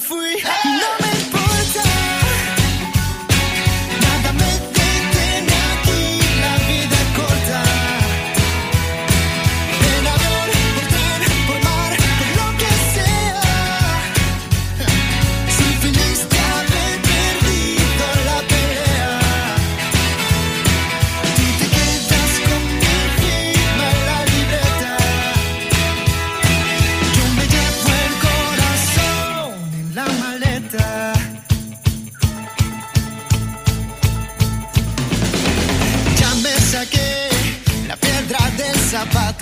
fui y no me importa. Nada me detiene aquí, la vida es corta. En avión, por tren, por mar, por lo que sea. Soy feliz de haber perdido la pelea. Tú te quedas con mi firma en la libreta. Yo me llevo el corazón en la maleta. Ya me saqué la piedra del zapato.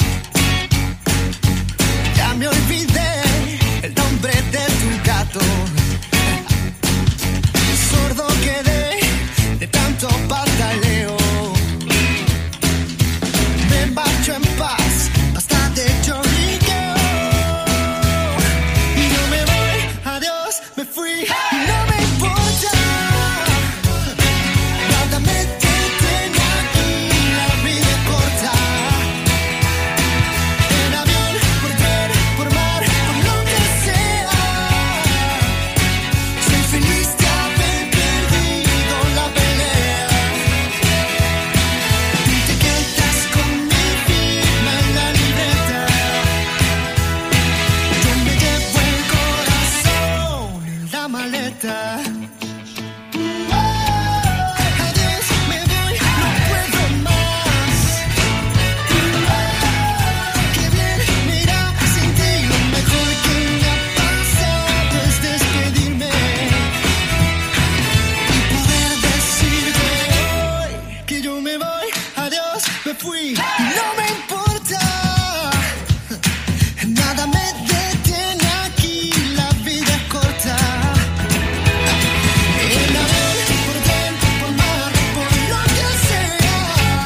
Ya me olvidé el nombre de tu gato. Sordo quedé de tanto pataleo. Me marcho en paz, basta de lloriqueo. Y yo me voy, adiós, me fui y no me importa. Nada me detiene aquí, la vida es corta. En avión, por tren, por mar, por lo que sea. Soy feliz de haber perdido la pelea. Tú te quedas con mi firma en la libreta. Yo me llevo el corazón en la maleta. Adiós, me voy, no puedo más. Qué bien me irá sin ti. Lo mejor que me ha pasado es despedirme y poder decirte hoy que yo me voy, adiós, me fui y no me importa. Nada me detiene aquí, la vida es corta. En avión, por tren, por mar, por lo que sea.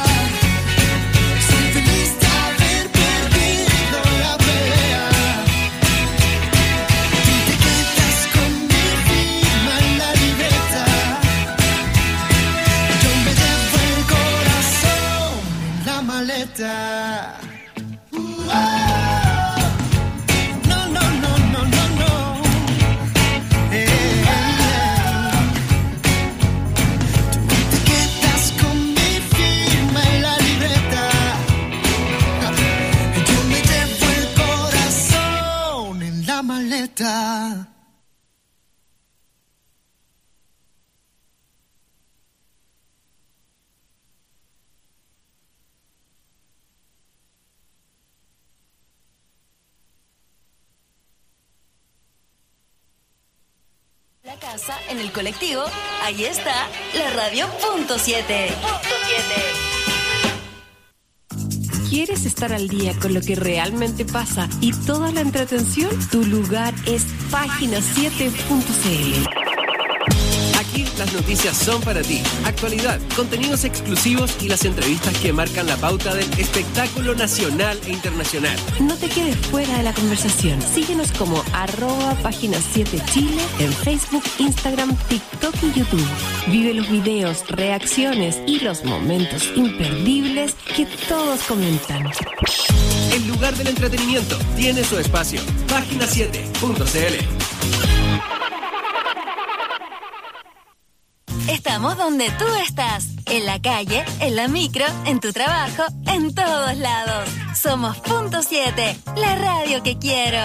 Soy feliz de haber perdido la pelea. Tú te quedas con mi firma en la libreta. Yo me llevo el corazón en la maleta. No, no, no, no, no, no. Tú te quedas con mi firma en la libreta. Yo me llevo el corazón en la maleta. La casa, en el colectivo, ahí está la radio.7. ¿Quieres estar al día con lo que realmente pasa y toda la entretención? Tu lugar es página7.cl. Aquí las noticias son para ti. Actualidad, contenidos exclusivos y las entrevistas que marcan la pauta del espectáculo nacional e internacional. No te quedes fuera de la conversación. Síguenos como @página7chile en Facebook, Instagram, TikTok y YouTube. Vive los videos, reacciones y los momentos imperdibles que todos comentan. El lugar del entretenimiento tiene su espacio. Página7.cl. Estamos donde tú estás, en la calle, en la micro, en tu trabajo, en todos lados. Somos Punto 7, la radio que quiero.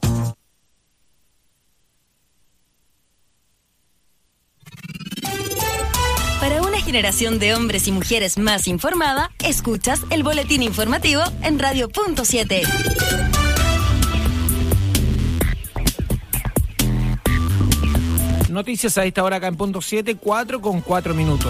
Para una generación de hombres y mujeres más informada, escuchas el boletín informativo en Radio.7. Noticias a esta hora acá en Punto 7, 4:04.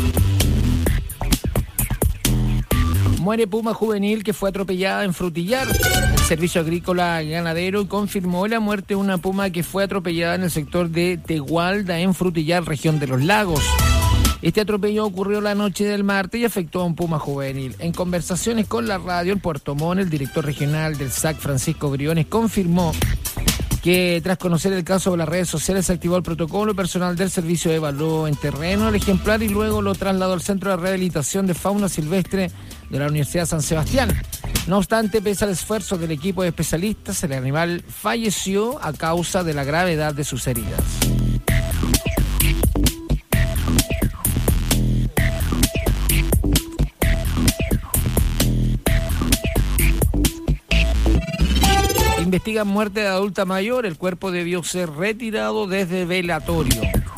Muere puma juvenil que fue atropellada en Frutillar. El Servicio Agrícola Ganadero confirmó la muerte de una puma que fue atropellada en el sector de Tegualda, en Frutillar, región de los Lagos. Este atropello ocurrió la noche del martes y afectó a un puma juvenil. En conversaciones con la radio en Puerto Montt, el director regional del SAC, Francisco Briones, confirmó que tras conocer el caso de las redes sociales se activó el protocolo. Personal del servicio evaluó en terreno el ejemplar y luego lo trasladó al Centro de Rehabilitación de Fauna Silvestre de la Universidad San Sebastián. No obstante, pese al esfuerzo del equipo de especialistas, el animal falleció a causa de la gravedad de sus heridas. Investigan muerte de adulta mayor. El cuerpo debió ser retirado desde velatorio.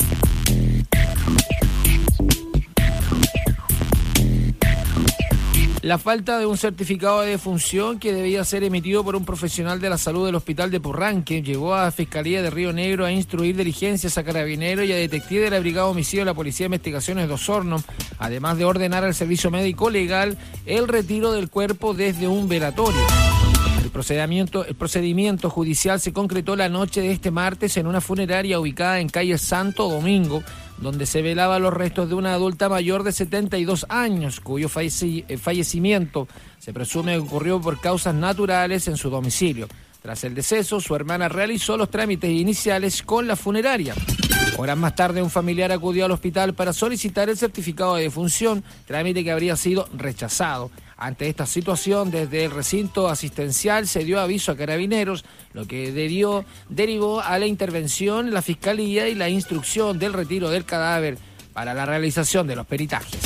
La falta de un certificado de defunción que debía ser emitido por un profesional de la salud del hospital de Purranque llevó a la Fiscalía de Río Negro a instruir diligencias a carabineros y a detectives de la Brigada de Homicidio de la Policía de Investigaciones de Osorno, además de ordenar al Servicio Médico Legal el retiro del cuerpo desde un velatorio. El procedimiento judicial se concretó la noche de este martes en una funeraria ubicada en calle Santo Domingo, donde se velaban los restos de una adulta mayor de 72 años, cuyo fallecimiento se presume que ocurrió por causas naturales en su domicilio. Tras el deceso, su hermana realizó los trámites iniciales con la funeraria. Horas más tarde, un familiar acudió al hospital para solicitar el certificado de defunción, trámite que habría sido rechazado. Ante esta situación, desde el recinto asistencial se dio aviso a carabineros, lo que derivó a la intervención, la fiscalía y la instrucción del retiro del cadáver para la realización de los peritajes.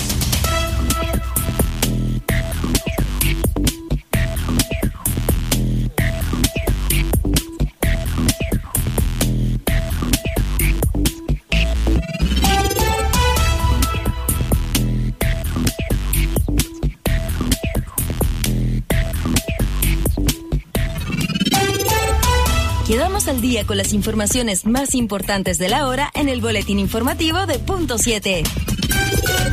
Quedamos al día con las informaciones más importantes de la hora en el boletín informativo de Punto 7.